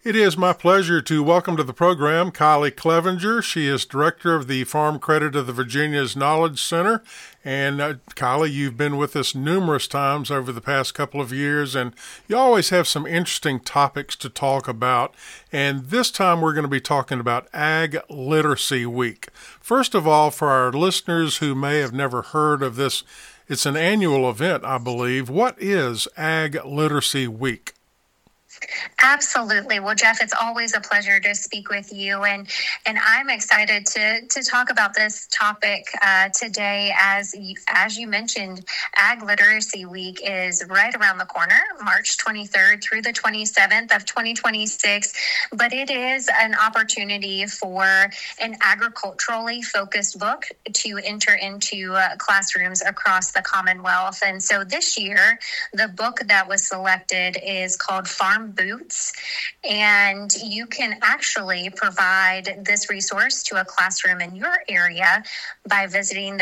It is my pleasure to welcome to the program Kylie Clevenger. She is director of the Farm Credit of the Virginia's Knowledge Center. And Kylie, you've been with us numerous times over the past couple of years, and you always have some interesting topics to talk about. And this time we're going to be talking about Ag Literacy Week. First of all, for our listeners who may have never heard of this, it's an annual event, I believe. What is Ag Literacy Week? Absolutely. Well, Jeff, it's always a pleasure to speak with you, and I'm excited to talk about this topic today. As you mentioned, Ag Literacy Week is right around the corner, March 23rd through the 27th of 2026, but it is an opportunity for an agriculturally focused book to enter into classrooms across the Commonwealth. And so this year, the book that was selected is called Farm Boots, and you can actually provide this resource to a classroom in your area by visiting the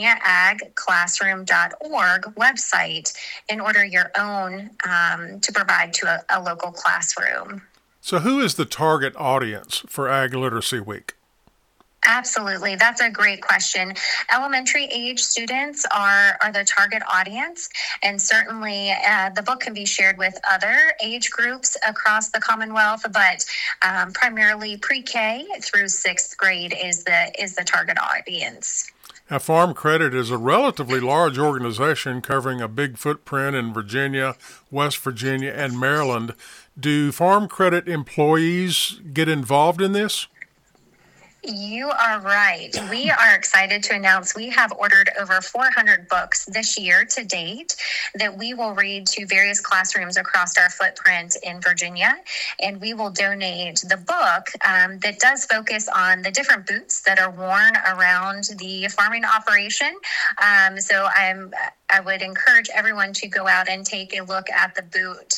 virginiaagclassroom.org website and order your own to provide to a local classroom. So who is the target audience for Ag Literacy Week? Absolutely. That's a great question. Elementary age students are the target audience, and certainly the book can be shared with other age groups across the Commonwealth, but primarily pre-K through sixth grade is the target audience. Now, Farm Credit is a relatively large organization covering a big footprint in Virginia, West Virginia, and Maryland. Do Farm Credit employees get involved in this? You are right. We are excited to announce we have ordered over 400 books this year to date that we will read to various classrooms across our footprint in Virginia. And we will donate the book that does focus on the different boots that are worn around the farming operation. So I would encourage everyone to go out and take a look at the book,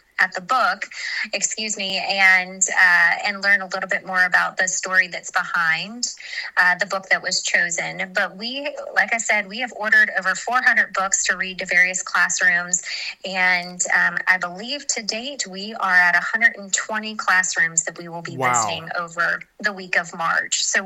and learn a little bit more about the story that's behind the book that was chosen. But like I said, we have ordered over 400 books to read to various classrooms, and I believe to date we are at 120 classrooms that we will be visiting over the week of March. So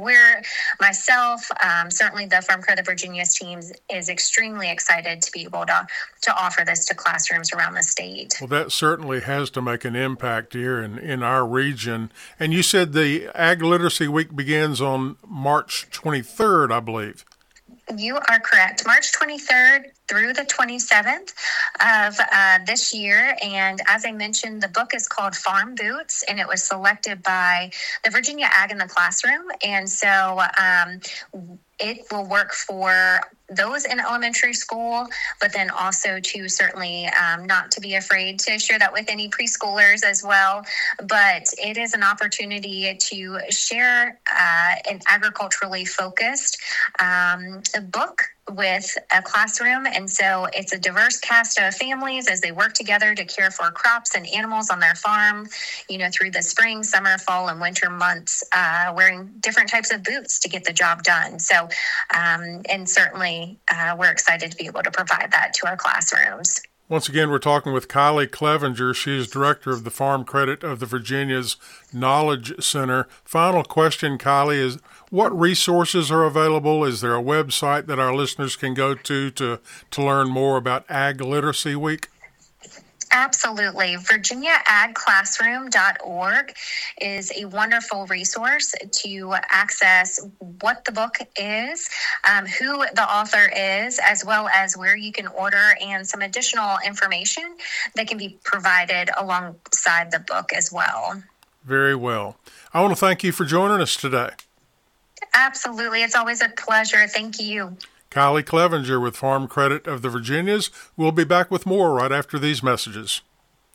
certainly the Farm Credit Virginia's team is extremely excited to be able to offer this to classrooms around the state. Well, that certainly has to make an impact here in our region. And you said the Ag Literacy Week begins on March 23rd, I believe. You are correct. March 23rd through the 27th of this year. And as I mentioned, the book is called Farm Boots, and it was selected by the Virginia Ag in the Classroom. And so it will work for those in elementary school, but then also to certainly not to be afraid to share that with any preschoolers as well. But it is an opportunity to share an agriculturally focused book with a classroom. And so it's a diverse cast of families as they work together to care for crops and animals on their farm, through the spring, summer, fall, and winter months, wearing different types of boots to get the job done. So, and certainly we're excited to be able to provide that to our classrooms. Once again, we're talking with Kylie Clevenger. She is director of the Farm Credit of the Virginia's Knowledge Center. Final question, Kylie, is what resources are available? Is there a website that our listeners can go to learn more about Ag Literacy Week? Absolutely. VirginiaAgClassroom.org is a wonderful resource to access what the book is, who the author is, as well as where you can order and some additional information that can be provided alongside the book as well. Very well. I want to thank you for joining us today. Absolutely. It's always a pleasure. Thank you. Kylie Clevenger with Farm Credit of the Virginias. We'll be back with more right after these messages.